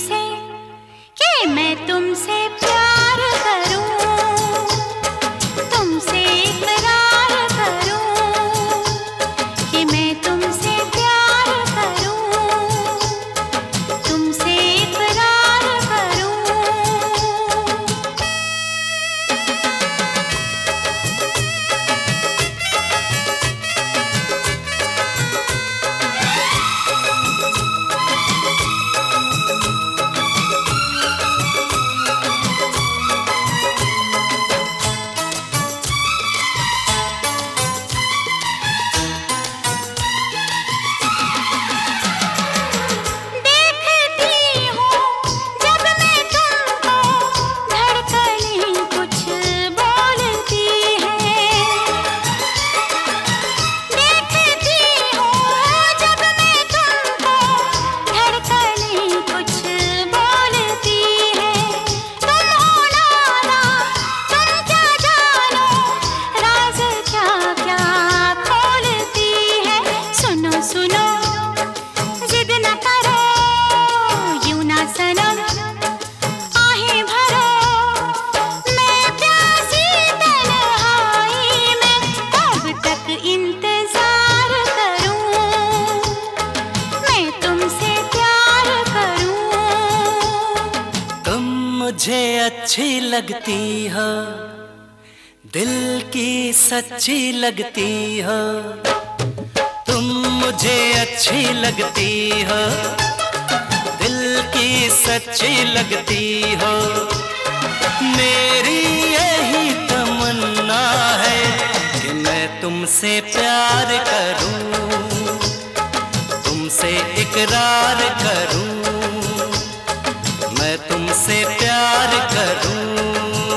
तुमसे कि मैं तुमसे प्यार करूं, तुमसे इकरार करूं कि मैं तुमसे प्यार करूं, तुमसे इकरार करूं। मुझे अच्छी लगती हो, दिल की सच्ची लगती हो। तुम मुझे अच्छी लगती हो, दिल की सच्ची लगती हो। मेरी यही तमन्ना है कि मैं तुमसे प्यार करूं, तुमसे इकरार करूं। मैं तुमसे प्यार करूं,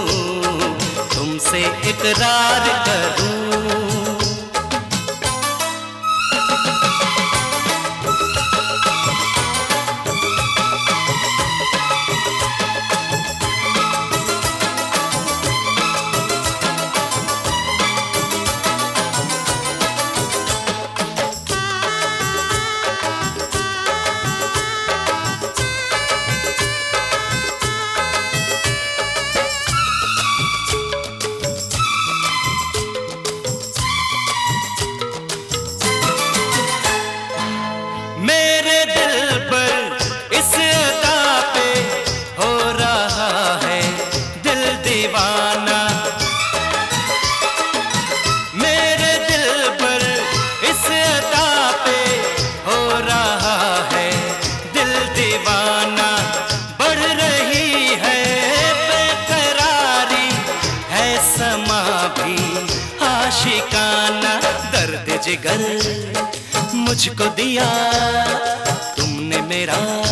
तुमसे इकरार करूं। आशिकाना दर्द जिगर मुझको दिया तुमने मेरा।